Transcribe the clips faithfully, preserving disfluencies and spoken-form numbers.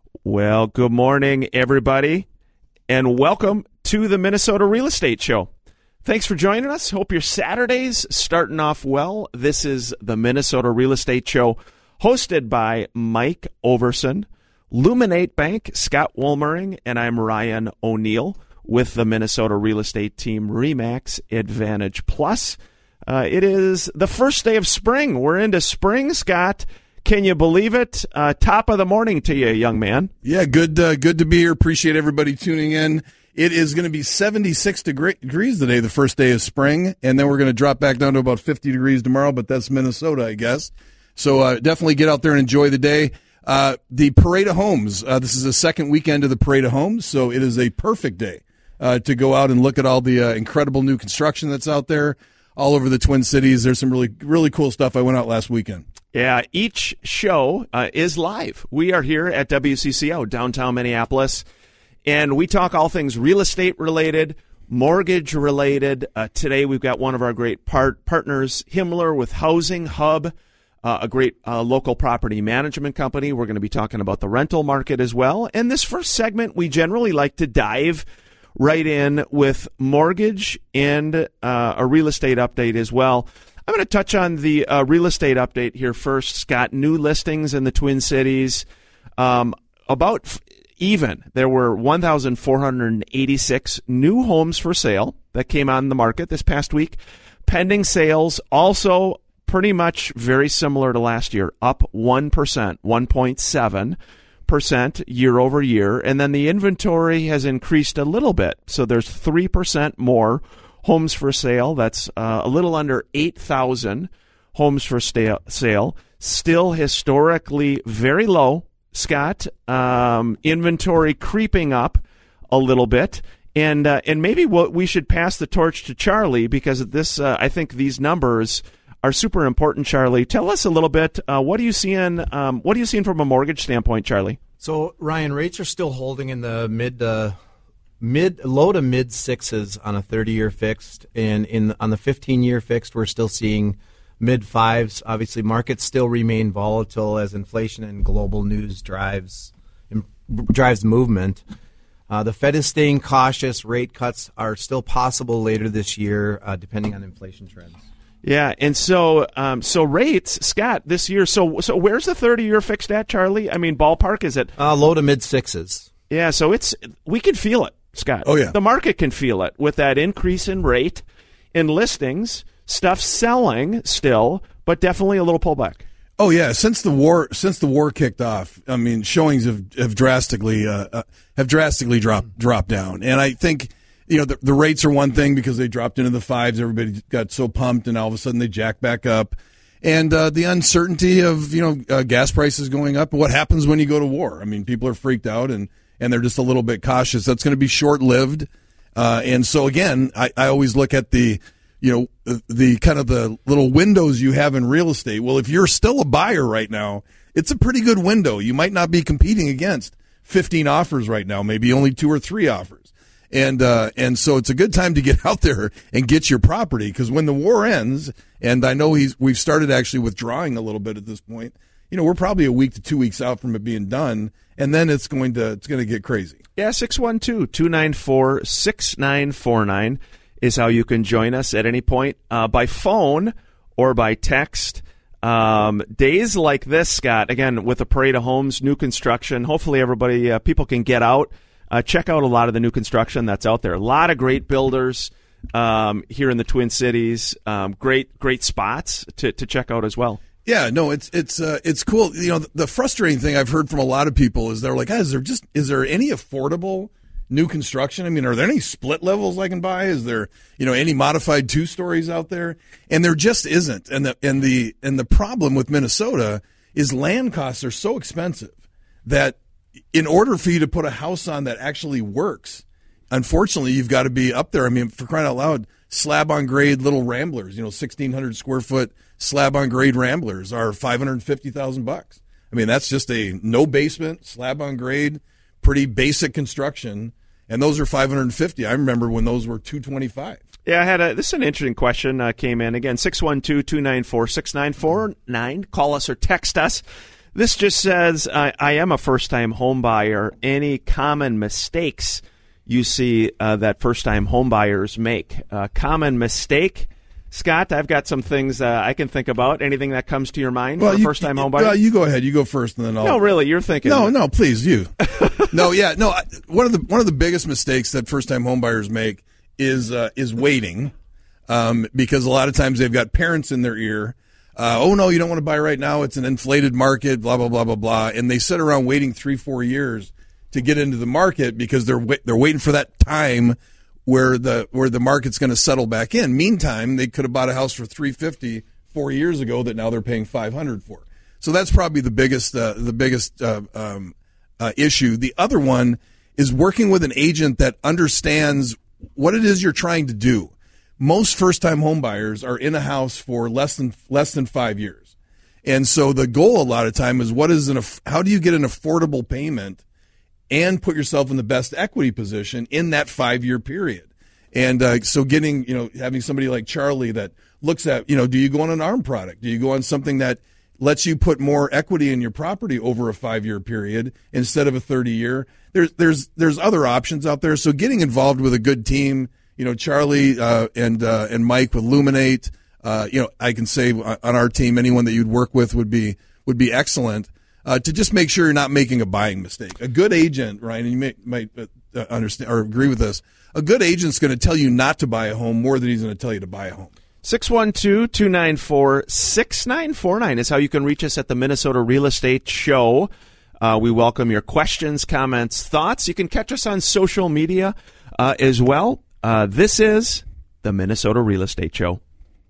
Well, good morning, everybody, and welcome to the Minnesota Real Estate Show. Thanks for joining us. Hope your Saturday's starting off well. This is the Minnesota Real Estate Show, hosted by Mike Overson, Luminate Bank, Scott Woolmering, and I'm Ryan O'Neill with the Minnesota Real Estate Team RE/MAX Advantage Plus. Uh, it is the first day of spring. We're into spring, Scott. Can you believe it? Uh, top of the morning to you, young man. Yeah, good uh, good to be here. Appreciate everybody tuning in. It is going to be seventy-six degrees today, the first day of spring, and then we're going to drop back down to about fifty degrees tomorrow, but that's Minnesota, I guess. So uh, definitely get out there and enjoy the day. Uh, the Parade of Homes, uh, this is the second weekend of the Parade of Homes, so it is a perfect day uh, to go out and look at all the uh, incredible new construction that's out there all over the Twin Cities. There's some really, really cool stuff. I went out last weekend. Yeah, each show uh, is live. We are here at W C C O, downtown Minneapolis, and we talk all things real estate related, mortgage related. Uh, today we've got one of our great part- partners, Himmler with Housing Hub, uh, a great uh, local property management company. We're going to be talking about the rental market as well. And this first segment, we generally like to dive right in with mortgage and uh, a real estate update as well. I'm going to touch on the uh, real estate update here first, Scott. New listings in the Twin Cities, um, about f- even. There were one thousand four hundred eighty-six new homes for sale that came on the market this past week. Pending sales also pretty much very similar to last year, up one percent, one point seven percent year over year. And then the inventory has increased a little bit. So there's three percent more homes for sale. That's uh, a little under eight thousand homes for sta- sale. Still historically very low, Scott. Um, inventory creeping up a little bit. And uh, and maybe what we should pass the torch to Charlie, because this uh, I think these numbers are super important. Charlie, tell us a little bit. Uh, what are you seeing? Um, what are you seeing from a mortgage standpoint, Charlie? So Ryan, rates are still holding in the mid uh, mid low to mid sixes on a thirty-year fixed, and in on the fifteen-year fixed, we're still seeing mid fives. Obviously, markets still remain volatile as inflation and global news drives drives movement. Uh, the Fed is staying cautious. Rate cuts are still possible later this year, uh, depending on inflation trends. Yeah, and so um, so rates, Scott, this year. So so where's the thirty-year fixed at, Charlie? I mean, ballpark, is it uh, low to mid sixes? Yeah, so it's we can feel it, Scott. Oh yeah, the market can feel it with that increase in rate, in listings, stuff selling still, but definitely a little pullback. Oh yeah, since the war since the war kicked off, I mean, showings have have drastically uh, uh, have drastically dropped dropped down, and I think. You know, the, the rates are one thing because they dropped into the fives. Everybody got so pumped, and all of a sudden they jack back up. And uh, the uncertainty of, you know, uh, gas prices going up. What happens when you go to war? I mean, people are freaked out, and, and they're just a little bit cautious. That's going to be short-lived. Uh, and so, again, I, I always look at the, you know, the, the kind of the little windows you have in real estate. Well, if you're still a buyer right now, it's a pretty good window. You might not be competing against fifteen offers right now, maybe only two or three offers. And uh, and so it's a good time to get out there and get your property, because when the war ends, and I know he's we've started actually withdrawing a little bit at this point. You know, we're probably a week to two weeks out from it being done, and then it's going to it's going to get crazy. Yeah, six one two, two nine four, six nine four nine is how you can join us at any point uh, by phone or by text. Um, days like this, Scott, again with the Parade of Homes, new construction. Hopefully, everybody uh, people can get out. Uh, check out a lot of the new construction that's out there. A lot of great builders um, here in the Twin Cities. Um, great, great spots to, to check out as well. Yeah, no, it's it's uh, it's cool. You know, the, the frustrating thing I've heard from a lot of people is they're like, "Is there just is there any affordable new construction? I mean, are there any split levels I can buy? Is there you know any modified two stories out there?" And there just isn't. And the and the and the problem with Minnesota is land costs are so expensive that in order for you to put a house on that actually works, unfortunately, you've got to be up there. I mean, for crying out loud, slab on grade little ramblers, you know, sixteen hundred square foot slab on grade ramblers are five hundred fifty thousand bucks. I mean, that's just a no basement, slab on grade, pretty basic construction, and those are five hundred fifty. I remember when those were two twenty-five. Yeah, I had a, this is an interesting question uh, came in. Again, six one two, two nine four, six nine four nine. Call us or text us. This just says, I, I am a first-time home buyer. Any common mistakes you see uh, that first-time home buyers make? Uh, common mistake? Scott, I've got some things uh, I can think about. Anything that comes to your mind well, for a you, first-time you, home buyer? Well, you go ahead. You go first, and then I'll. No, really, you're thinking. No, no, please, you. no, yeah, no. One of the one of the biggest mistakes that first-time home buyers make is uh, is waiting, um, because a lot of times they've got parents in their ear. Uh, oh no, you don't want to buy right now. It's an inflated market. Blah blah blah blah blah. And they sit around waiting three, four years to get into the market because they're wa- they're waiting for that time where the where the market's going to settle back in. Meantime, they could have bought a house for three fifty four years ago that now they're paying five hundred for. So that's probably the biggest uh, the biggest uh, um, uh, issue. The other one is working with an agent that understands what it is you're trying to do. Most first-time home buyers are in a house for less than less than five years, and so the goal a lot of time is what is an how do you get an affordable payment and put yourself in the best equity position in that five-year period. And uh, so getting, you know, having somebody like Charlie that looks at, you know, do you go on an ARM product? Do you go on something that lets you put more equity in your property over a five-year period instead of a thirty-year? There's there's there's other options out there. So getting involved with a good team, you know, Charlie uh, and uh, and Mike with Luminate, uh, you know, I can say on our team, anyone that you'd work with would be would be excellent. Uh, to just make sure you're not making a buying mistake. A good agent, Ryan, and you may, might uh, understand or agree with this, a good agent's going to tell you not to buy a home more than he's going to tell you to buy a home. six one two, two nine four, six nine four nine is how you can reach us at the Minnesota Real Estate Show. Uh, we welcome your questions, comments, thoughts. You can catch us on social media uh, as well. Uh, this is the Minnesota Real Estate Show.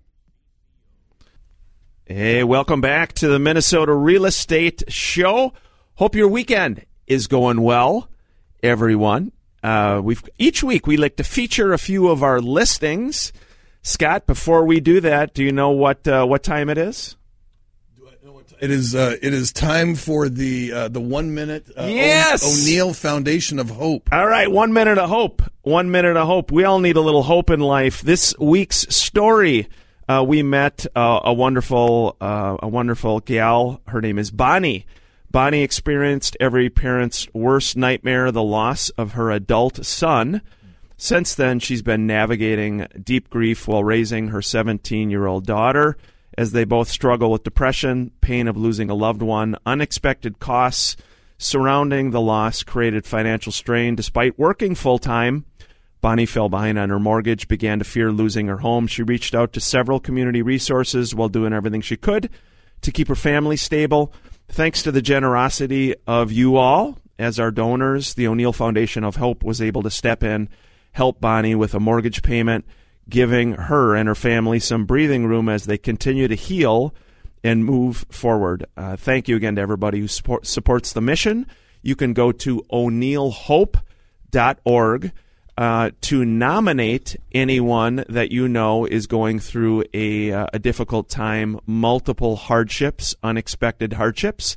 Hey, welcome back to the Minnesota Real Estate Show. Hope your weekend is going well, everyone. Uh, we've each week we like to feature a few of our listings. Scott, before we do that, do you know what uh, what time it is? Do I know what time? It is. Uh, it is time for the uh, the one minute. Uh, yes, o- O'Neill Foundation of Hope. All right, one minute of hope. One minute of hope. We all need a little hope in life. This week's story. Uh, we met uh, a wonderful, uh, a wonderful gal. Her name is Bonnie. Bonnie experienced every parent's worst nightmare, the loss of her adult son. Since then, she's been navigating deep grief while raising her seventeen-year-old daughter, as they both struggle with depression, pain of losing a loved one, unexpected costs surrounding the loss created financial strain. Despite working full-time, Bonnie fell behind on her mortgage, began to fear losing her home. She reached out to several community resources while doing everything she could to keep her family stable. Thanks to the generosity of you all as our donors, the O'Neill Foundation of Hope was able to step in, help Bonnie with a mortgage payment, giving her and her family some breathing room as they continue to heal and move forward. Uh, thank you again to everybody who support, supports the mission. You can go to o'neill hope dot org. Uh, to nominate anyone that you know is going through a, uh, a difficult time, multiple hardships, unexpected hardships,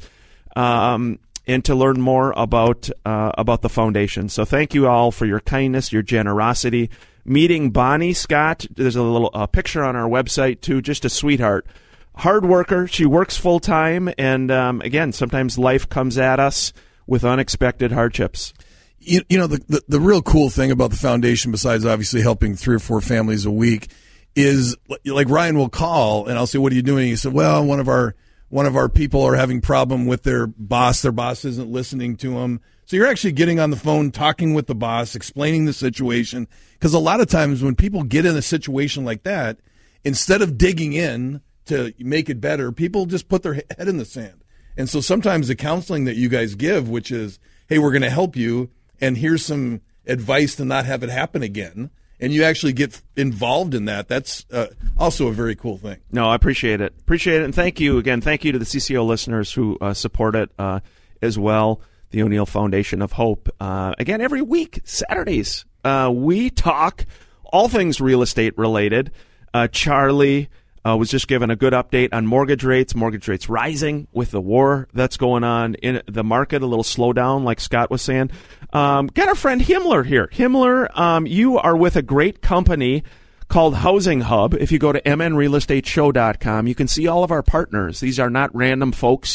um, and to learn more about uh, about the foundation. So thank you all for your kindness, your generosity. Meeting Bonnie Scott, there's a little uh, picture on our website too, just a sweetheart. Hard worker, she works full time, and um, again, sometimes life comes at us with unexpected hardships. You, you know, the, the, the real cool thing about the foundation, besides obviously helping three or four families a week, is like Ryan will call and I'll say, what are you doing? He said, well, one of our one of our people are having problem with their boss. Their boss isn't listening to them. So you're actually getting on the phone, talking with the boss, explaining the situation. Because a lot of times when people get in a situation like that, instead of digging in to make it better, people just put their head in the sand. And so sometimes the counseling that you guys give, which is, hey, we're going to help you, and here's some advice to not have it happen again, and you actually get involved in that, that's uh, also a very cool thing. No, I appreciate it. Appreciate it, and thank you again. Thank you to the C C O listeners who uh, support it uh, as well, the O'Neill Foundation of Hope. Uh, again, every week, Saturdays, uh, we talk all things real estate related. Uh, Charlie Uh, was just given a good update on mortgage rates. Mortgage rates rising with the war that's going on in the market, a little slowdown, like Scott was saying. Um, got our friend Himmler here. Himmler, um, you are with a great company called Housing Hub. If you go to m n real estate show dot com, you can see all of our partners. These are not random folks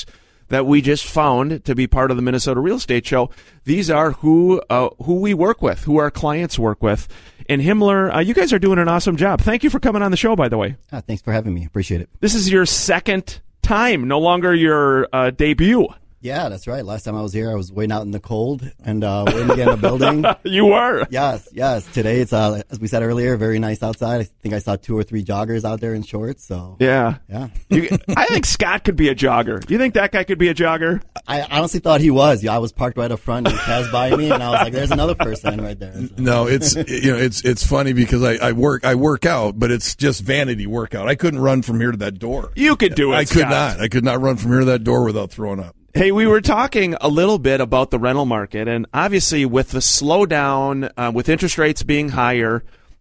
that we just found to be part of the Minnesota Real Estate Show. These are who uh, who we work with, who our clients work with. And Himmler, uh, you guys are doing an awesome job. Thank you for coming on the show, by the way. Ah, thanks for having me. Appreciate it. This is your second time, no longer your uh, debut. Yeah, that's right. Last time I was here, I was waiting out in the cold and uh, waiting to get in the building. You were? Yes, yes. Today, it's, uh, as we said earlier, very nice outside. I think I saw two or three joggers out there in shorts. So Yeah. Yeah. you, I think Scott could be a jogger. Do you think that guy could be a jogger? I honestly thought he was. Yeah, I was parked right up front and he passed by me, and I was like, there's another person right there. So. No, it's you know it's it's funny because I, I work I work out, but it's just vanity workout. I couldn't run from here to that door. You could do it, I could Scott. not. I could not run from here to that door without throwing up. Hey, we were talking a little bit about the rental market, and obviously with the slowdown, uh, with interest rates being higher,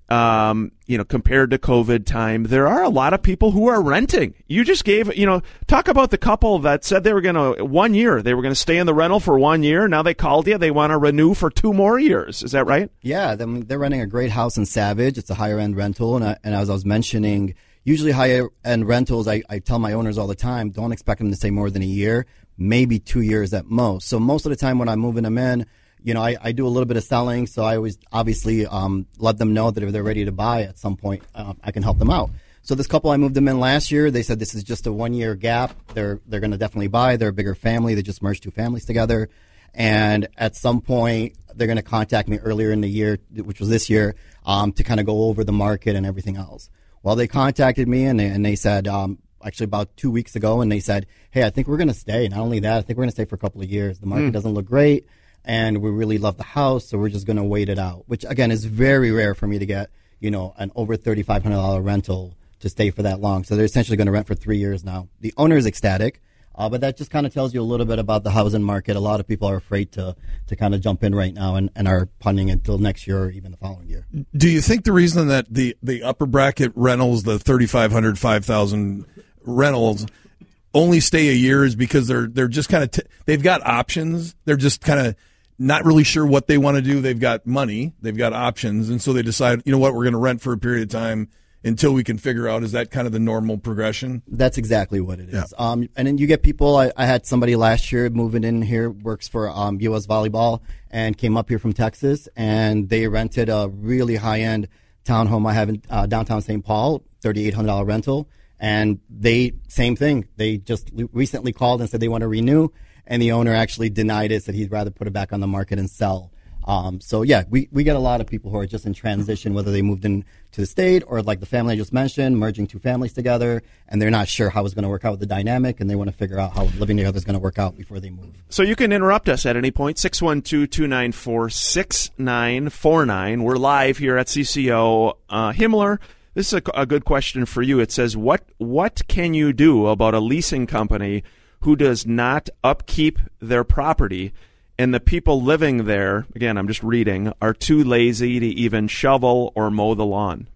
um, you know, compared to COVID time, there are a lot of people who are renting. You just gave, you know, talk about the couple that said they were going to, one year, they were going to stay in the rental for one year. Now they called you. They want to renew for two more years. Is that right? Yeah, they're renting a great house in Savage. It's a higher-end rental, and, I, and as I was mentioning, usually higher-end rentals, I, I tell my owners all the time, don't expect them to stay more than a year, maybe two years at most. So most of the time when I'm moving them in, you know, I, I do a little bit of selling, so I always obviously um, let them know that if they're ready to buy at some point, um, I can help them out. So this couple, I moved them in last year. They said this is just a one-year gap. They're they're going to definitely buy. They're a bigger family. They just merged two families together. And at some point, they're going to contact me earlier in the year, which was this year, um, to kind of go over the market and everything else. Well, they contacted me, and they, and they said, um, actually about two weeks ago, and they said, hey, I think we're going to stay. Not only that, I think we're going to stay for a couple of years. The market mm. doesn't look great, and we really love the house, so we're just going to wait it out, which, again, is very rare for me to get, you know, an over thirty-five hundred dollars rental to stay for that long. So they're essentially going to rent for three years now. The owner is ecstatic, uh, but that just kind of tells you a little bit about the housing market. A lot of people are afraid to, to kind of jump in right now and, and are punting until next year or even the following year. Do you think the reason that the, the upper bracket rentals, the thirty-five hundred dollars, five thousand dollars rentals, only stay a year is because they're they're just kind of t- they've got options. They're just kind of not really sure what they want to do. They've got money, they've got options, and so they decide, you know what, we're going to rent for a period of time until we can figure out, is that kind of the normal progression? That's exactly what it is. Yeah. Um, and then you get people, I, I had somebody last year moving in here, works for um, U S Volleyball, and came up here from Texas, and they rented a really high-end townhome I have in uh, downtown Saint Paul, thirty-eight hundred dollars rental. And they, same thing, they just recently called and said they want to renew, and the owner actually denied it, said he'd rather put it back on the market and sell. Um, so, yeah, we, we get a lot of people who are just in transition, whether they moved in to the state or, like the family I just mentioned, merging two families together, and they're not sure how it's going to work out with the dynamic, and they want to figure out how living together is going to work out before they move. So you can interrupt us at any point, six one two, two nine four, six nine four nine. We're live here at C C O. Uh, Himmler, this is a, a good question for you. It says, what what can you do about a leasing company who does not upkeep their property, and the people living there, again, I'm just reading, are too lazy to even shovel or mow the lawn?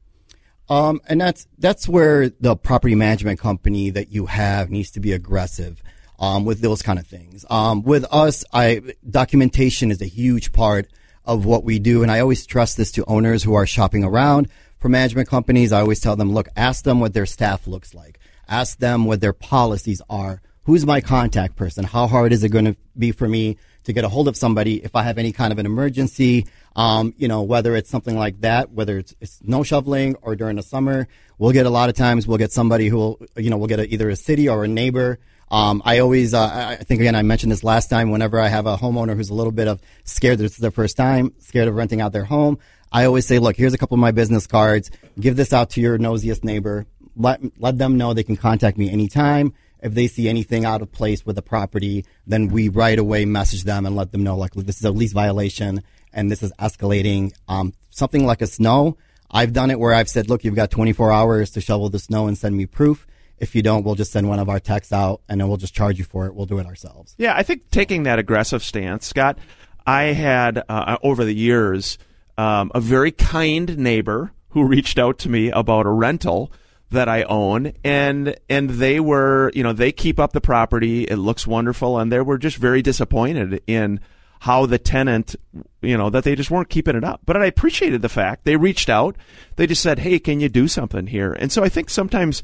Um, and that's that's where the property management company that you have needs to be aggressive um, with those kind of things. Um, with us, I documentation is a huge part of what we do, and I always stress this to owners who are shopping around for management companies. I always tell them, look, ask them what their staff looks like. Ask them what their policies are. Who's my contact person? How hard is it going to be for me to get a hold of somebody if I have any kind of an emergency? Um, you know, whether it's something like that, whether it's, it's snow shoveling or during the summer, we'll get a lot of times, we'll get somebody who will, you know, we'll get a, either a city or a neighbor. Um, I always, uh, I think, again, I mentioned this last time, whenever I have a homeowner who's a little bit of scared that this is their first time, scared of renting out their home, I always say, look, here's a couple of my business cards. Give this out to your nosiest neighbor. Let, let them know they can contact me anytime. If they see anything out of place with the property, then we right away message them and let them know, like, this is a lease violation and this is escalating. Um, something like a snow, I've done it where I've said, look, you've got twenty-four hours to shovel the snow and send me proof. If you don't, we'll just send one of our techs out, and then we'll just charge you for it. We'll do it ourselves. Yeah, I think taking that aggressive stance, Scott, I had, uh, over the years, um, a very kind neighbor who reached out to me about a rental that I own, and and they were, you know, they keep up the property. It looks wonderful, and they were just very disappointed in how the tenant, you know, that they just weren't keeping it up. But I appreciated the fact they reached out. They just said, hey, can you do something here? And so I think sometimes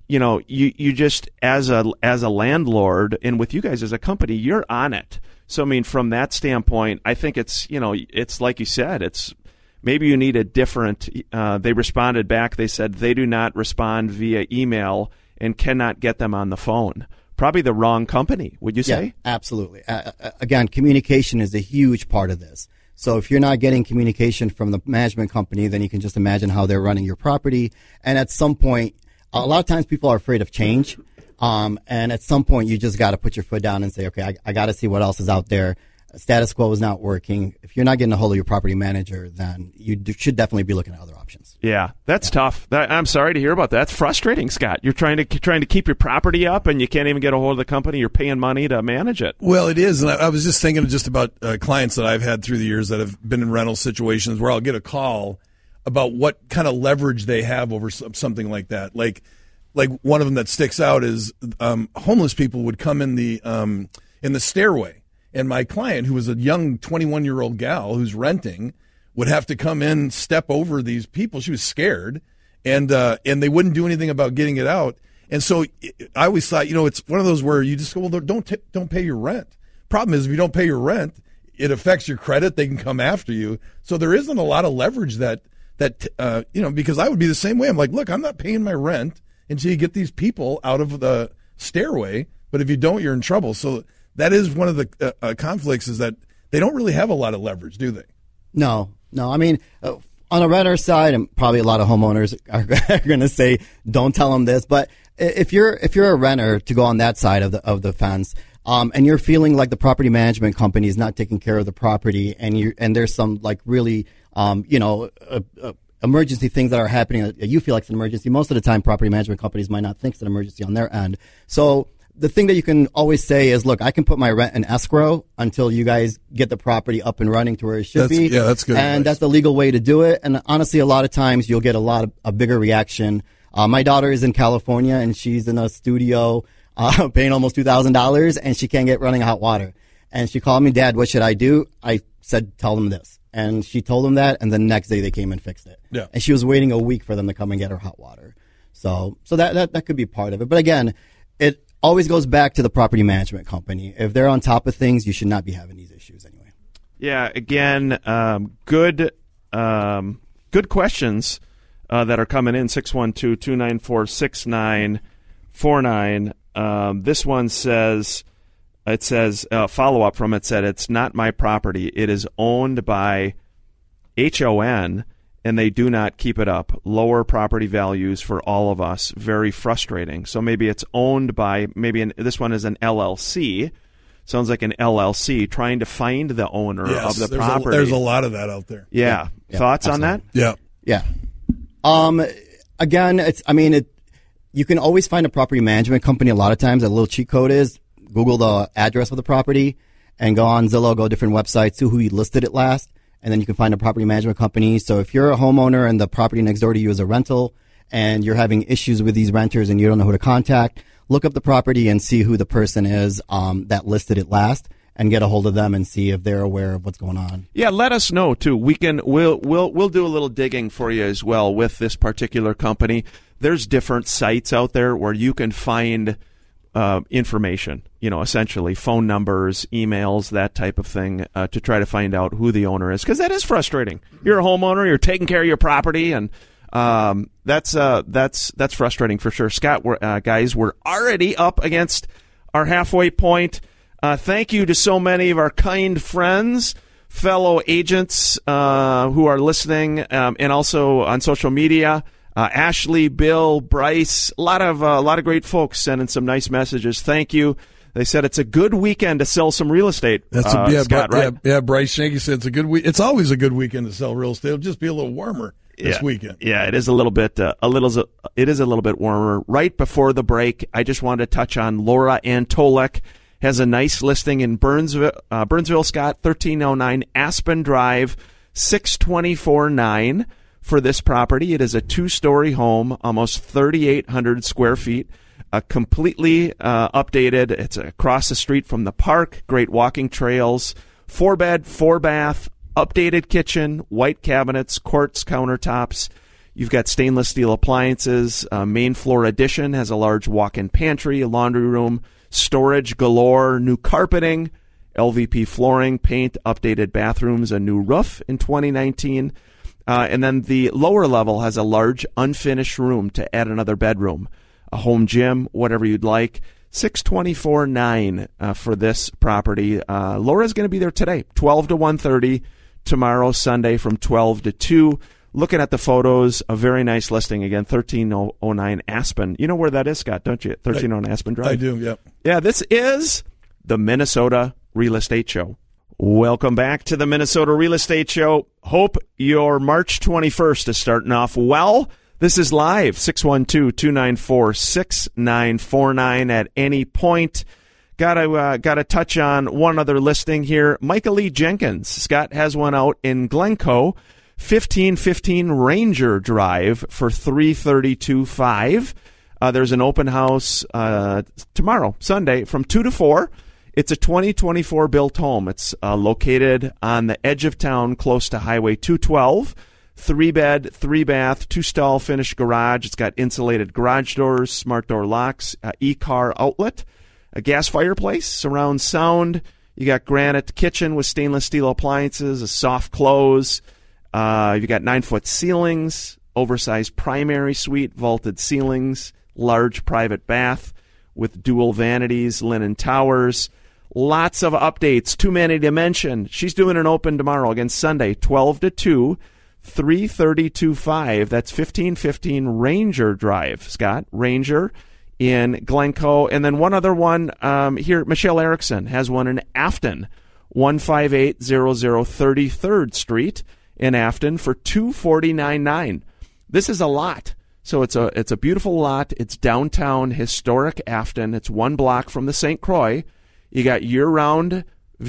you know, you, you just as a as a landlord and with you guys as a company, you're on it. So I mean, from that standpoint, I think it's you know it's like you said, it's maybe you need a different. Uh, they responded back. They said they do not respond via email and cannot get them on the phone. Probably the wrong company, would you say? Yeah, absolutely. Uh, again, communication is a huge part of this. So if you're not getting communication from the management company, then you can just imagine how they're running your property. And at some point, a lot of times people are afraid of change. Um, and at some point, you just got to put your foot down and say, okay, I, I got to see what else is out there. Status quo is not working. If you're not getting a hold of your property manager, then you d- should definitely be looking at other options. Yeah, that's yeah. tough. That, I'm sorry to hear about that. That's frustrating, Scott. You're trying to trying to keep your property up, and you can't even get a hold of the company. You're paying money to manage it. Well, it is, and I, I was just thinking just about uh, clients that I've had through the years that have been in rental situations where I'll get a call about what kind of leverage they have over something like that. Like, like one of them that sticks out is um, homeless people would come in the um, in the stairway. And my client, who was a young twenty-one-year-old gal who's renting, would have to come in, step over these people. She was scared, and uh, and they wouldn't do anything about getting it out. And so I always thought, you know, it's one of those where you just go, well, don't t- don't pay your rent. Problem is, if you don't pay your rent, it affects your credit. They can come after you. So there isn't a lot of leverage that that uh, you know, because I would be the same way. I'm like, look, I'm not paying my rent until you get these people out of the stairway. But if you don't, you're in trouble. So that is one of the uh, uh, conflicts is that they don't really have a lot of leverage, do they? No, no. I mean, uh, on a renter side, and probably a lot of homeowners are, are going to say, "Don't tell them this." But if you're if you're a renter, to go on that side of the of the fence, um, and you're feeling like the property management company is not taking care of the property, and you and there's some like really, um, you know. Uh, uh, emergency things that are happening that you feel like it's an emergency. Most of the time, property management companies might not think it's an emergency on their end. So the thing that you can always say is, look, I can put my rent in escrow until you guys get the property up and running to where it should that's, be. Yeah, that's good. And advice. That's the legal way to do it. And honestly, a lot of times you'll get a lot of a bigger reaction. Uh, my daughter is in California and she's in a studio uh, paying almost two thousand dollars and she can't get running hot water. And she called me, Dad, what should I do? I said, tell them this. And she told them that, and the next day they came and fixed it. Yeah. And she was waiting a week for them to come and get her hot water. So, so that, that, that could be part of it. But again, it always goes back to the property management company. If they're on top of things, you should not be having these issues anyway. Yeah, again, um, good um, good questions uh, that are coming in, six one two, two nine four, six nine four nine. Um, this one says... It says, uh, follow-up from it said, it's not my property. It is owned by H O N, and they do not keep it up. Lower property values for all of us. Very frustrating. So maybe it's owned by, maybe an, this one is an L L C. Sounds like an L L C trying to find the owner yes, of the there's property. A, there's a lot of that out there. Yeah. yeah, yeah Thoughts absolutely. on that? Yeah. Yeah. Um, again, it's, I mean, it, you can always find a property management company. A lot of times, a little cheat code is Google the address of the property and go on Zillow, go different websites, see who listed it last, and then you can find a property management company. So if you're a homeowner and the property next door to you is a rental and you're having issues with these renters and you don't know who to contact, look up the property and see who the person is um, that listed it last and get a hold of them and see if they're aware of what's going on. Yeah, let us know too. We can we'll we'll we'll do a little digging for you as well with this particular company. There's different sites out there where you can find Uh, information, you know, essentially phone numbers, emails, that type of thing, uh, to try to find out who the owner is, because that is frustrating. You're a homeowner, you're taking care of your property, and um, that's uh, that's that's frustrating for sure. Scott, we're, uh, guys, we're already up against our halfway point. Uh, thank you to so many of our kind friends, fellow agents uh, who are listening, um, and also on social media. Uh, Ashley, Bill, Bryce, a lot of uh, a lot of great folks sending some nice messages. Thank you. They said it's a good weekend to sell some real estate. That's uh, a, yeah, Scott, Bri- right? yeah, yeah. Bryce Shanky said it's a good week. It's always a good weekend to sell real estate. It'll just be a little warmer this yeah. weekend. Yeah, it is a little bit uh, a little it is a little bit warmer. Right before the break, I just wanted to touch on Laura Antolek. Has a nice listing in Burnsville, uh, Burnsville, Scott, thirteen oh nine Aspen Drive, six twenty-four nine. For this property. It is a two-story home, almost thirty-eight hundred square feet, uh, completely uh, updated. It's across the street from the park, great walking trails, four-bed, four-bath, updated kitchen, white cabinets, quartz countertops. You've got stainless steel appliances. Uh, main floor addition has a large walk-in pantry, a laundry room, storage galore, new carpeting, L V P flooring, paint, updated bathrooms, a new roof in twenty nineteen. Uh, and then the lower level has a large unfinished room to add another bedroom, a home gym, whatever you'd like. six twenty-four nine uh, for this property. Uh, Laura's going to be there today, twelve to one thirty. Tomorrow, Sunday, from twelve to two. Looking at the photos, a very nice listing. Again, thirteen oh nine Aspen. You know where that is, Scott, don't you? thirteen oh nine Aspen Drive. I do, yep. Yeah, this is the Minnesota Real Estate Show. Welcome back to the Minnesota Real Estate Show. Hope your March twenty-first is starting off well. This is live, six one two, two nine four, six nine four nine at any point. Got to uh, got to touch on one other listing here. Michael Lee Jenkins. Scott has one out in Glencoe, fifteen fifteen Ranger Drive for three thirty-two five. Uh, there's an open house uh, tomorrow, Sunday, from two to four. It's a twenty twenty-four built home. It's uh, located on the edge of town, close to Highway two twelve. Three bed, three bath, two stall finished garage. It's got insulated garage doors, smart door locks, uh, e-car outlet, a gas fireplace, surround sound. You got granite kitchen with stainless steel appliances, a soft close. Uh, you got nine foot ceilings, oversized primary suite, vaulted ceilings, large private bath with dual vanities, linen towers. Lots of updates, too many to mention. She's doing an open tomorrow, again Sunday, twelve to two, three thirty-two five. That's fifteen fifteen Ranger Drive, Scott. Ranger in Glencoe. And then one other one um, here, Michelle Erickson has one in Afton, one five eight zero zero thirty-third Street in Afton for two forty-nine nine. This is a lot. So it's a it's a beautiful lot. It's downtown historic Afton. It's one block from the Saint Croix. You got year-round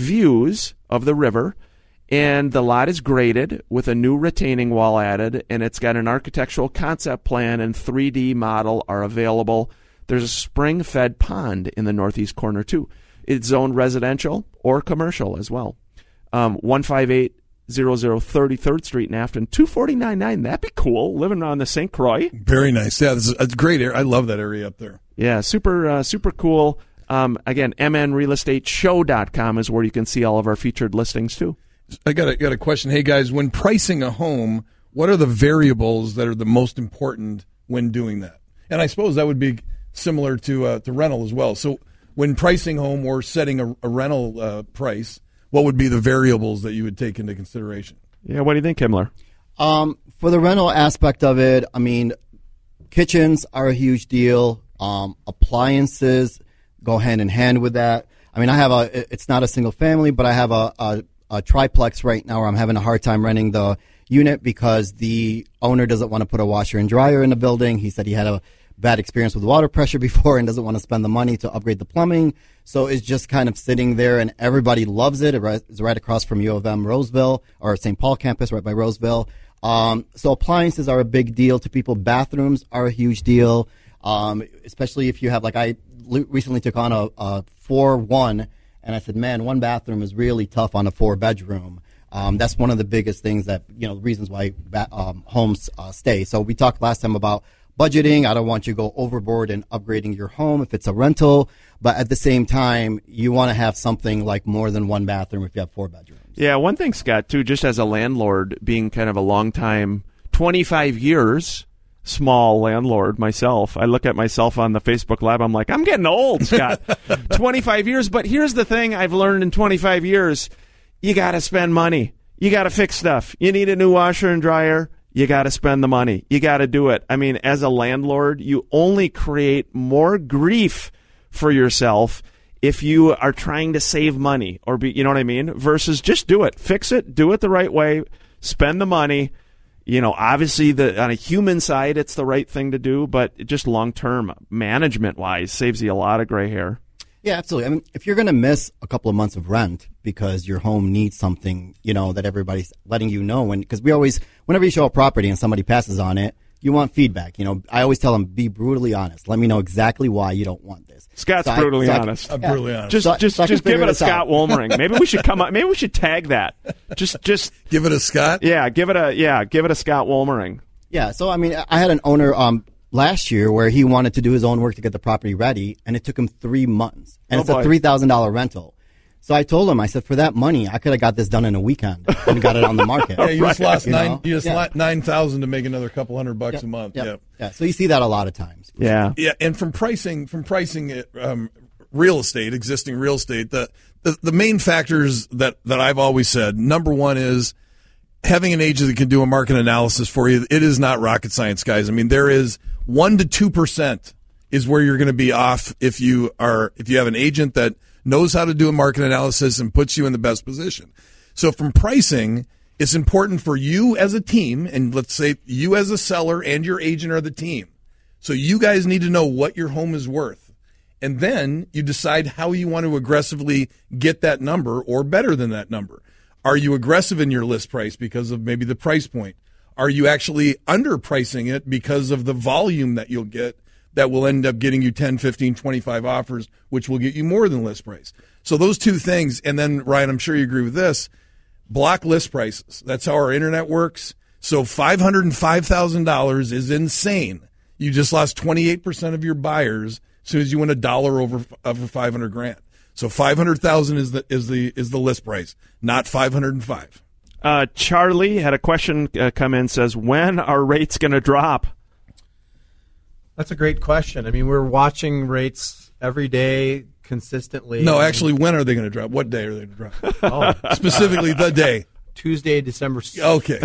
views of the river, and the lot is graded with a new retaining wall added, and it's got an architectural concept plan and three D model are available. There's a spring-fed pond in the northeast corner, too. It's zoned residential or commercial as well. Um, one five eight zero zero thirty-third Street in Afton, two forty-nine nine. That'd be cool, living on the Saint Croix. Very nice. Yeah, this is a great area. I love that area up there. Yeah, super, uh, super cool. Um, again, m n real estate show dot com is where you can see all of our featured listings, too. I got a, got a question. Hey, guys, when pricing a home, what are the variables that are the most important when doing that? And I suppose that would be similar to uh, to rental as well. So when pricing home or setting a, a rental uh, price, what would be the variables that you would take into consideration? Yeah, what do you think, Himmler? Um, for the rental aspect of it, I mean, kitchens are a huge deal. Um, appliances go hand in hand with that. I mean, I have a, it's not a single family, but I have a, a, a triplex right now where I'm having a hard time renting the unit because the owner doesn't want to put a washer and dryer in the building. He said he had a bad experience with water pressure before and doesn't want to spend the money to upgrade the plumbing. So it's just kind of sitting there, and everybody loves it. It's right across from U of M Roseville, or Saint Paul campus right by Roseville. Um, so appliances are a big deal to people. Bathrooms are a huge deal, um, especially if you have, like I recently took on a, a four one, and I said, man, one bathroom is really tough on a four-bedroom. Um, that's one of the biggest things that, you know, reasons why ba- um, homes uh, stay. So we talked last time about budgeting. I don't want you to go overboard in upgrading your home if it's a rental, but at the same time, you want to have something like more than one bathroom if you have four bedrooms. Yeah, one thing, Scott, too, just as a landlord, being kind of a long time, twenty-five years, small landlord myself, I look at myself on the Facebook Live, I'm like, I'm getting old, Scott. twenty-five years, but here's the thing I've learned in twenty-five years, you got to spend money. You got to fix stuff. You need a new washer and dryer. You got to spend the money. You got to do it. I mean, as a landlord, you only create more grief for yourself if you are trying to save money or be, you know what I mean? Versus just do it. Fix it. Do it the right way. Spend the money. You know, obviously, the on a human side, it's the right thing to do, but just long-term, management-wise, saves you a lot of gray hair. Yeah, absolutely. I mean, if you're going to miss a couple of months of rent because your home needs something, you know, that everybody's letting you know, when, because we always, whenever you show a property and somebody passes on it, you want feedback. You know, I always tell them, be brutally honest. Let me know exactly why you don't want this. Scott's so brutally I, so honest. I'm yeah. brutally honest. Just, So- just, so I can just give figure it a this out. Scott Wolmering. Maybe we should come up. Maybe we should tag that. Just, just, Give it a Scott. yeah, give it a, yeah, give it a Scott Wolmering. Yeah, so I mean, I had an owner um, last year where he wanted to do his own work to get the property ready, and it took him three months. And Oh, it's a boy. three thousand dollars rental. So I told him, I said, for that money, I could have got this done in a weekend and got it on the market. Yeah, you just lost You nine. know? You just Yeah. lost nine thousand to make another couple hundred bucks Yeah, a month. yeah, Yeah. yeah. So you see that a lot of times. Yeah. Yeah, and from pricing, from pricing it, um, real estate, existing real estate, the, the the main factors that that I've always said. Number one is having an agent that can do a market analysis for you. It is not rocket science, guys. I mean, there is one to two percent is where you're going to be off if you are if you have an agent that knows how to do a market analysis and puts you in the best position. So from pricing, it's important for you as a team, and let's say you as a seller and your agent are the team. So you guys need to know what your home is worth. And then you decide how you want to aggressively get that number or better than that number. Are you aggressive in your list price because of maybe the price point? Are you actually underpricing it because of the volume that you'll get that will end up getting you ten, fifteen, twenty-five offers, which will get you more than list price? So those two things. And then, Ryan, I'm sure you agree with this. Block list prices. That's how our internet works. So five hundred five thousand dollars is insane. You just lost twenty-eight percent of your buyers as soon as you went a dollar over over five hundred grand. So five hundred thousand is the is the is the list price, not five hundred five. Uh, Charlie had a question uh, come in. Says, when are rates going to drop? That's a great question. I mean, we're watching rates every day consistently. No, I mean, actually, when are they going to drop? What day are they going to drop? oh, Specifically, the day. Tuesday, December. Okay.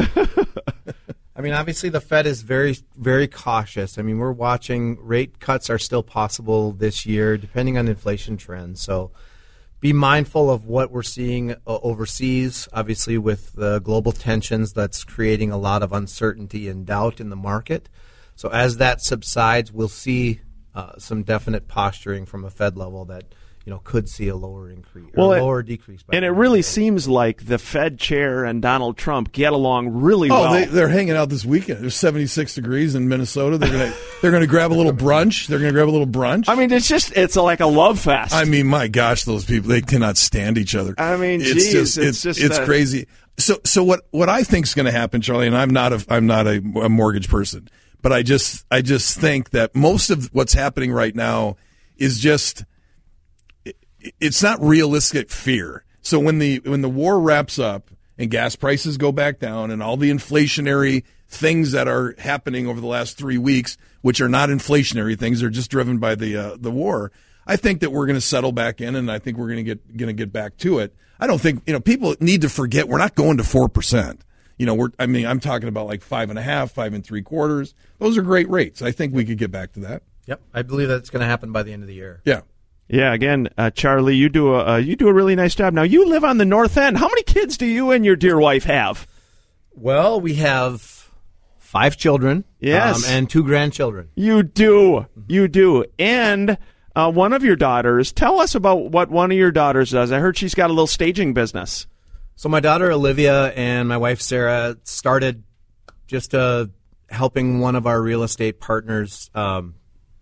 I mean, obviously, the Fed is very, very cautious. I mean, we're watching rate cuts are still possible this year, depending on inflation trends. So be mindful of what we're seeing uh, overseas, obviously, with the global tensions that's creating a lot of uncertainty and doubt in the market. So as that subsides, we'll see uh, some definite posturing from a Fed level that, you know, could see a lower increase or Well, it- lower decrease. By And the it end of really the day. seems like the Fed chair and Donald Trump get along really Oh, well. they, they're hanging out this weekend. There's seventy-six degrees in Minnesota. They're gonna they're gonna grab a little brunch. They're gonna grab a little brunch. I mean, it's just it's like a love fest. I mean, my gosh, those people, they cannot stand each other. I mean, it's geez, just, it's it's, just it's a- crazy. So, so what, what I think is going to happen, Charlie, and I'm not a, I'm not a, a mortgage person, but I just, I just think that most of what's happening right now is just, it, it's not realistic fear. So when the, when the war wraps up and gas prices go back down and all the inflationary things that are happening over the last three weeks, which are not inflationary things, they're just driven by the, uh, the war. I think that we're going to settle back in, and I think we're going to get going to get back to it. I don't think, you know, people need to forget we're not going to four percent. You know, we're, I mean, I'm talking about like five and a half, five and three quarters. Those are great rates. I think we could get back to that. Yep, I believe that's going to happen by the end of the year. Yeah. yeah, again, uh, Charlie, you do a uh, you do a really nice job. Now you live on the North End. How many kids do you and your dear wife have? Well, we have five children, Yes. um, and two grandchildren. You do, you do, and uh, one of your daughters. Tell us about what one of your daughters does. I heard she's got a little staging business. So my daughter Olivia and my wife Sarah started just uh, helping one of our real estate partners um,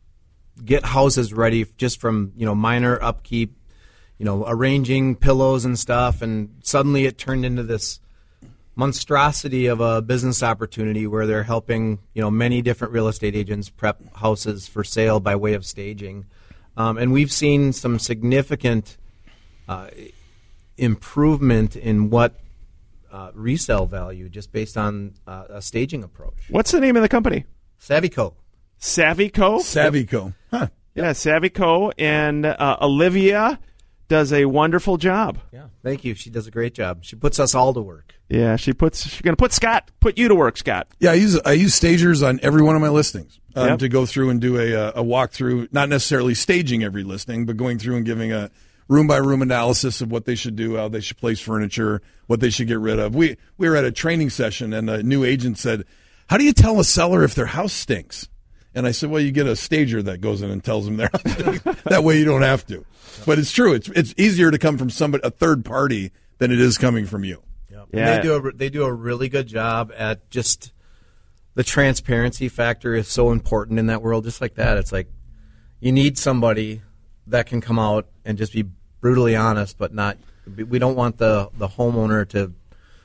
get houses ready, just from you know minor upkeep, you know arranging pillows and stuff, and suddenly it turned into this monstrosity of a business opportunity where they're helping you know many different real estate agents prep houses for sale by way of staging, um, and we've seen some significant uh, improvement in what uh, resale value just based on uh, a staging approach. What's the name of the company? Savvyco. Savvyco. Savvyco. Huh. Yeah, Savvyco, and uh, Olivia does a wonderful job. Yeah, thank you. She does a great job. She puts us all to work. Yeah, she puts. She's going to put Scott, put you to work, Scott. Yeah, I use I use stagers on every one of my listings um, Yep. to go through and do a a walkthrough, not necessarily staging every listing, but going through and giving a room by room analysis of what they should do, how they should place furniture, what they should get rid of. We we were at a training session, and a new agent said, "How do you tell a seller if their house stinks?" And I said, "Well, you get a stager that goes in and tells them their house stinks. That way you don't have to." But it's true. It's it's easier to come from somebody, a third party, than it is coming from you. Yep. Yeah. And they do a, they do a really good job at just the transparency factor is so important in that world. Just like that, it's like you need somebody that can come out and just be brutally honest, but not. We don't want the the homeowner to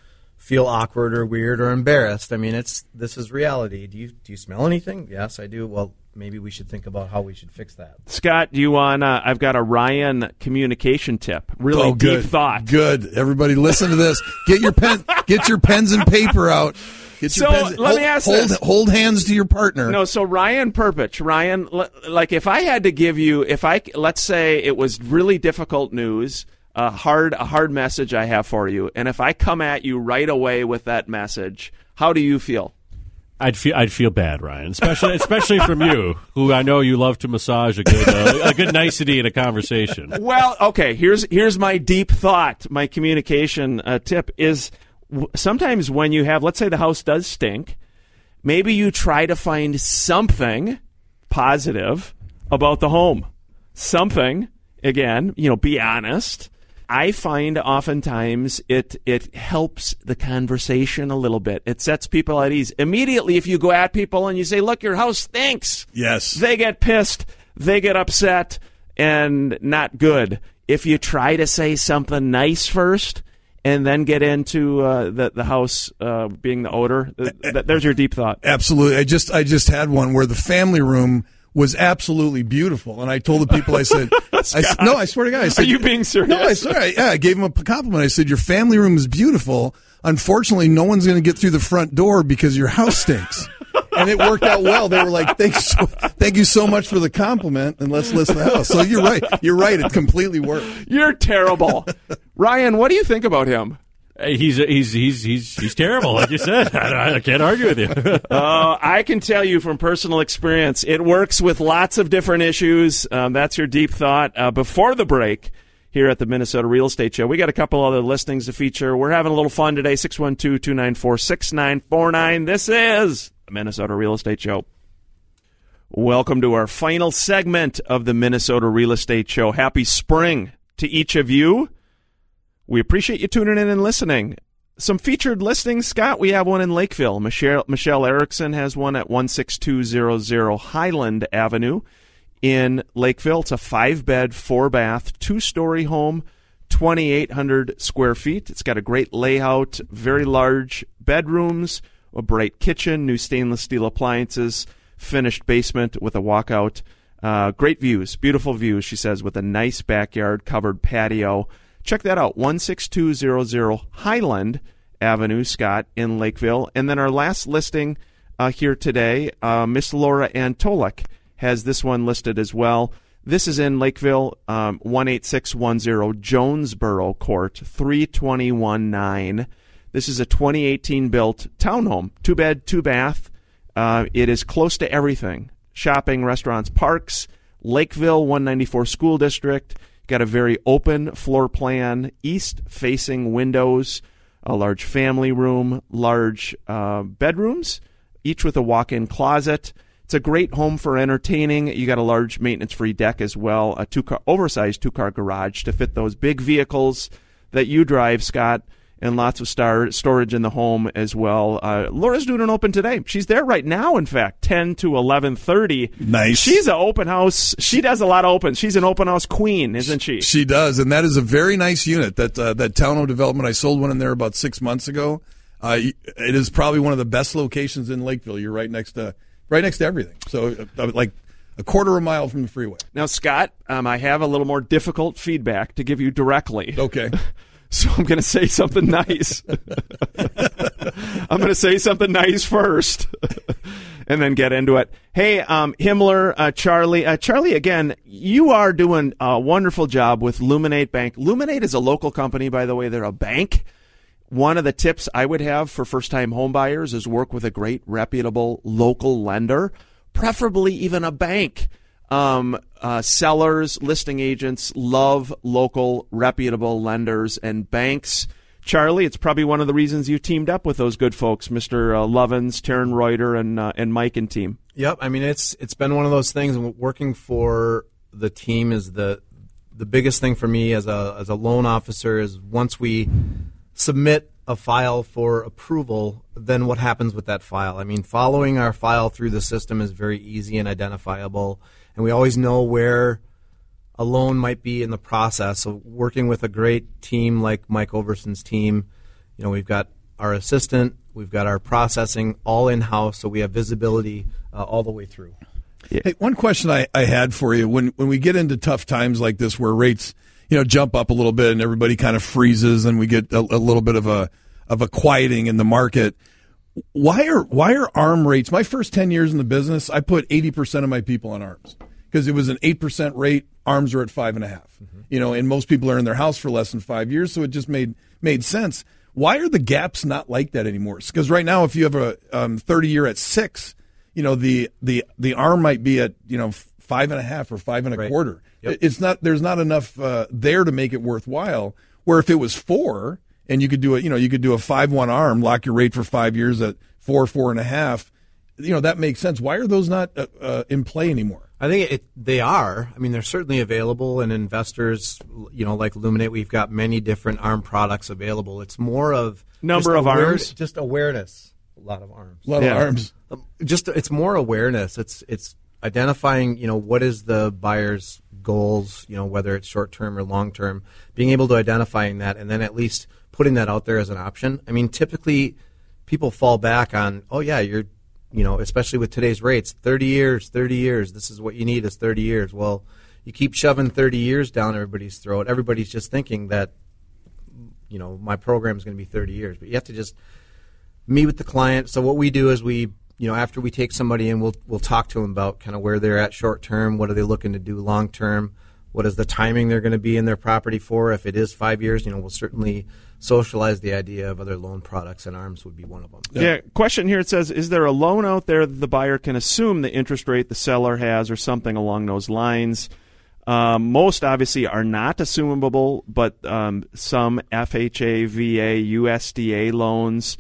feel awkward or weird or embarrassed. I mean, it's this is reality. Do you do you smell anything? Yes, I do. Well, maybe we should think about how we should fix that. Scott, do you want? Uh, I've got a Ryan communication tip. Really oh, deep good. thought. Good. Everybody, listen to this. Get your pen. Get your pens and paper out. Get your So, pens. let hold, me ask hold, this. hold hands to your partner. No, so Ryan Perpich, Ryan, l- like if I had to give you, if I let's say it was really difficult news. A hard, a hard message I have for you, and if I come at you right away with that message, how do you feel? I'd feel, I'd feel bad, Ryan, especially, especially from you, who I know you love to massage a good, uh, a good nicety in a conversation. Well, okay. Here's here's my deep thought. My communication uh, tip is w- sometimes when you have, let's say the house does stink, maybe you try to find something positive about the home. Something, again, you know, be honest. I find oftentimes it it helps the conversation a little bit. It sets people at ease. Immediately, if you go at people and you say, look, your house stinks. Yes. They get pissed. They get upset and not good. If you try to say something nice first and then get into uh, the, the house uh, being the odor, th- th- there's your deep thought. Absolutely. I just I just had one where the family room was absolutely beautiful, and I told the people, I said, I said no, I swear to God, I said, Are you being serious? No, I swear, I, yeah, I gave him a compliment. I said, your family room is beautiful. Unfortunately, no one's going to get through the front door because your house stinks. And it worked out well. They were like, thanks, so, thank you so much for the compliment, and let's list the house. So you're right. You're right. It completely worked. You're terrible. Ryan, what do you think about him? He's he's he's he's he's terrible, like you said. I, I can't argue with you. uh, I can tell you from personal experience, it works with lots of different issues. Um, that's your deep thought. Uh, before the break, here at the Minnesota Real Estate Show, we got a couple other listings to feature. We're having a little fun today. six one two, two nine four, six nine four nine. This is the Minnesota Real Estate Show. Welcome to our final segment of the Minnesota Real Estate Show. Happy spring to each of you. We appreciate you tuning in and listening. Some featured listings, Scott. We have one in Lakeville. Michelle, Michelle Erickson has one at one six two zero zero Highland Avenue in Lakeville. It's a five-bed, four-bath, two-story home, twenty-eight hundred square feet. It's got a great layout, very large bedrooms, a bright kitchen, new stainless steel appliances, finished basement with a walkout. Uh, great views, beautiful views, she says, with a nice backyard, covered patio. Check that out, one six two zero zero Highland Avenue, Scott, in Lakeville. And then our last listing uh, here today, uh, Miss Laura Antolik has this one listed as well. This is in Lakeville, um, one eight six one zero Jonesboro Court, three twenty-one nine. This is a twenty eighteen built townhome, two bed, two bath. Uh, it is close to everything: shopping, restaurants, parks. Lakeville one ninety-four School District. Got a very open floor plan, east-facing windows, a large family room, large uh, bedrooms, each with a walk-in closet. It's a great home for entertaining. You got a large maintenance-free deck as well, a two-car, oversized two-car garage to fit those big vehicles that you drive, Scott, and lots of star storage in the home as well. Uh, Laura's doing an open today. She's there right now, in fact, ten to eleven thirty. Nice. She's an open house. She does a lot of opens. She's an open house queen, isn't she? She does, and that is a very nice unit. That uh, that townhome development, I sold one in there about six months ago. Uh, it is probably one of the best locations in Lakeville. You're right next to right next to everything. So uh, like a quarter of a mile from the freeway. Now, Scott, um, I have a little more difficult feedback to give you directly. Okay. So I'm going to say something nice. I'm going to say something nice first and then get into it. Hey, um, Himmler, uh, Charlie. Uh, Charlie, again, you are doing a wonderful job with Luminate Bank. Luminate is a local company, by the way. They're a bank. One of the tips I would have for first-time homebuyers is work with a great, reputable local lender, preferably even a bank. Um, uh, sellers, listing agents love local, reputable lenders and banks. Charlie, it's probably one of the reasons you teamed up with those good folks, Mister Uh, Lovins, Taryn Reuter, and uh, and Mike and team. Yep, I mean it's it's been one of those things. Working for the team is the the biggest thing for me as a as a loan officer. Is once we submit a file for approval, then what happens with that file? I mean, following our file through the system is very easy and identifiable. And we always know where a loan might be in the process. So working with a great team like Mike Overson's team, you know, we've got our assistant, we've got our processing all in-house, so we have visibility uh, all the way through. Hey, one question I, I had for you. When when we get into tough times like this where rates, you know, jump up a little bit and everybody kind of freezes and we get a, a little bit of a of a quieting in the market, why are why are ARM rates? My first ten years in the business, I put eighty percent of my people on ARMs because it was an eight percent rate. ARMs are at five and a half. Mm-hmm. You know, and most people are in their house for less than five years, so it just made made sense. Why are the gaps not like that anymore? Because right now, if you have a um, thirty year at six, you know, the the the ARM might be at, you know, five and a half or five and a right. quarter. Yep. It's not there's not enough uh, there to make it worthwhile. Where if it was four and you could do a you know you could do a five one ARM, lock your rate for five years at four four and a half, you know, that makes sense. Why are those not uh, uh, in play anymore? I think it, they are. I mean, they're certainly available, and investors, you know, like Illuminate, we've got many different ARM products available. It's more of number of aware, ARMs, just awareness. A lot of ARMs. A lot yeah. of ARMs. Um, just it's more awareness. It's it's identifying, you know, what is the buyer's goals, you know, whether it's short term or long term. Being able to identifying that, and then at least putting that out there as an option. I mean, typically people fall back on, oh yeah, you're. You know, especially with today's rates, thirty years, thirty years, this is what you need is thirty years. Well, you keep shoving thirty years down everybody's throat. Everybody's just thinking that, you know, my program is going to be thirty years. But you have to just meet with the client. So what we do is we, you know, after we take somebody in, we'll we'll talk to them about kind of where they're at short term, what are they looking to do long term, what is the timing they're going to be in their property for. If it is five years, you know, we'll certainly socialize the idea of other loan products, and ARMs would be one of them. Yeah. yeah. Question here, it says, is there a loan out there that the buyer can assume the interest rate the seller has or something along those lines? Um, most obviously are not assumable, but um, some F H A, V A, U S D A loans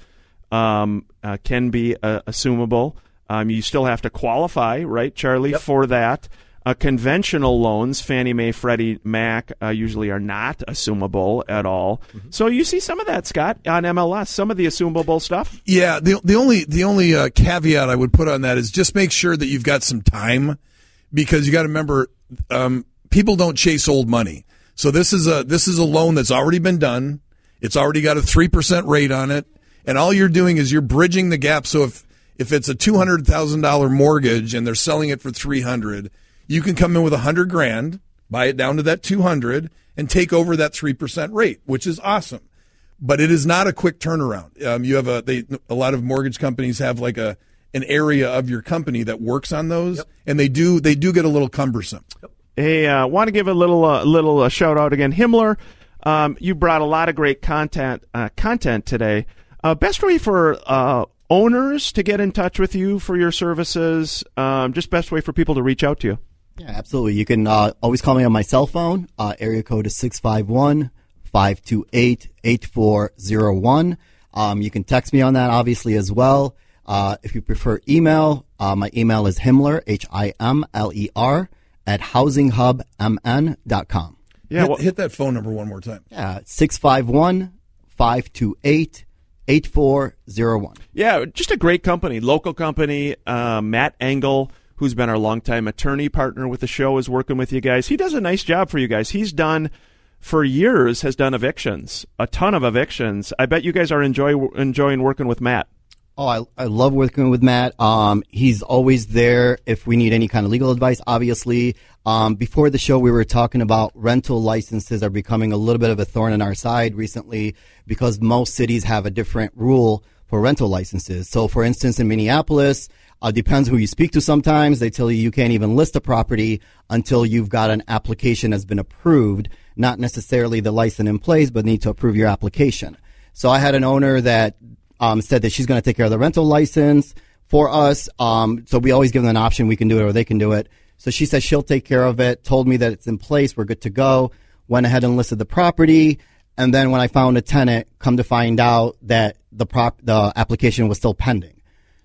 um, uh, can be uh, assumable. Um, you still have to qualify, right, Charlie, yep. for that. Uh, conventional loans, Fannie Mae, Freddie Mac, uh, usually are not assumable at all. Mm-hmm. So you see some of that, Scott, on M L S, some of the assumable stuff. Yeah, the the only the only uh, caveat I would put on that is just make sure that you've got some time, because you got to remember, um, people don't chase old money. So this is a this is a loan that's already been done. It's already got a three percent rate on it, and all you're doing is you're bridging the gap. So if if it's a two hundred thousand dollar mortgage and they're selling it for three hundred. You can come in with a hundred grand, buy it down to that two hundred, and take over that three percent rate, which is awesome. But it is not a quick turnaround. Um, you have a they a lot of mortgage companies have like a an area of your company that works on those, yep. and they do they do get a little cumbersome. Yep. Hey, I uh, want to give a little uh, little uh, shout out again, Himmler. Um, you brought a lot of great content uh, content today. Uh, best way for uh, owners to get in touch with you for your services. Um, just best way for people to reach out to you. Yeah, absolutely. You can uh, always call me on my cell phone. Uh, area code is six five one, five two eight, eight four zero one. Um, you can text me on that, obviously, as well. Uh, if you prefer email, uh, my email is Himmler, H I M L E R, at housing hub m n dot com. Yeah, hit, well, hit that phone number one more time. Yeah, six five one, five two eight, eight four zero one. Yeah, just a great company, local company. Uh, Matt Engel, who's been our longtime attorney partner with the show, is working with you guys. He does a nice job for you guys. He's done, for years, has done evictions, a ton of evictions. I bet you guys are enjoy enjoying working with Matt. Oh, I, I love working with Matt. Um, he's always there if we need any kind of legal advice, obviously. Um, before the show, we were talking about rental licenses are becoming a little bit of a thorn in our side recently because most cities have a different rule for rental licenses. So, for instance, in Minneapolis, Uh, depends who you speak to sometimes. They tell you you can't even list a property until you've got an application that's been approved, not necessarily the license in place, but need to approve your application. So I had an owner that um, said that she's going to take care of the rental license for us. Um, so we always give them an option. We can do it or they can do it. So she said she'll take care of it, told me that it's in place. We're good to go. Went ahead and listed the property. And then when I found a tenant, come to find out that the prop, the application was still pending.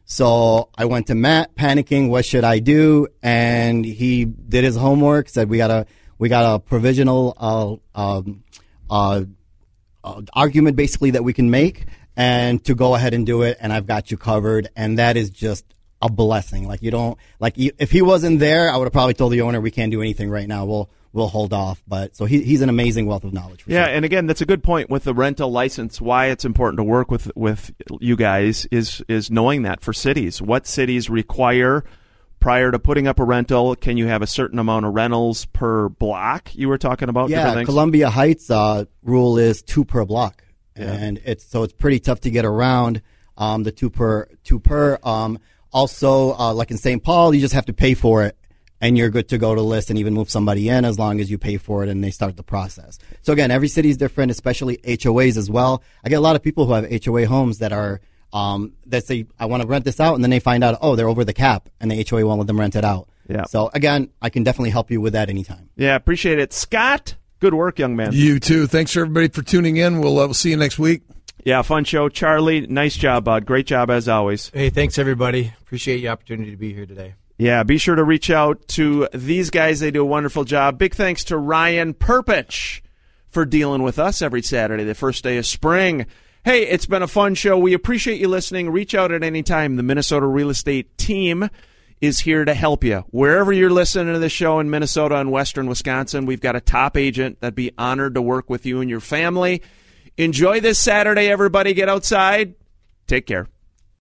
So I went to Matt, panicking, what should I do? And he did his homework, said we got a we got a provisional uh, um, uh, uh, argument basically that we can make, and to go ahead and do it. And I've got you covered, and that is just a blessing. Like you don't like you, if he wasn't there, I would have probably told the owner we can't do anything right now. We'll we'll hold off. But so he, he's an amazing wealth of knowledge. For yeah, sure. and again, that's a good point with the rental license. Why it's important to work with with you guys is is knowing that for cities. What cities require prior to putting up a rental? Can you have a certain amount of rentals per block? You were talking about different Yeah, things? Columbia Heights uh, rule is two per block, Yeah. and it's so it's pretty tough to get around um, the two per two per. Um, also, uh, like in Saint Paul, you just have to pay for it, and you're good to go to list and even move somebody in as long as you pay for it and they start the process. So again, every city is different, especially H O As as well. I get a lot of people who have H O A homes that are um, that say, I want to rent this out, and then they find out, oh, they're over the cap, and the H O A won't let them rent it out. Yeah. So again, I can definitely help you with that anytime. Yeah, appreciate it. Scott, good work, young man. You too. Thanks for everybody for tuning in. We'll, uh, we'll see you next week. Yeah, fun show. Charlie, nice job, bud. Great job as always. Hey, thanks, everybody. Appreciate the opportunity to be here today. Yeah, be sure to reach out to these guys. They do a wonderful job. Big thanks to Ryan Perpich for dealing with us every Saturday, the first day of spring. Hey, it's been a fun show. We appreciate you listening. Reach out at any time. The Minnesota Real Estate Team is here to help you. Wherever you're listening to the show in Minnesota and western Wisconsin, we've got a top agent that'd be honored to work with you and your family. Enjoy this Saturday, everybody. Get outside. Take care.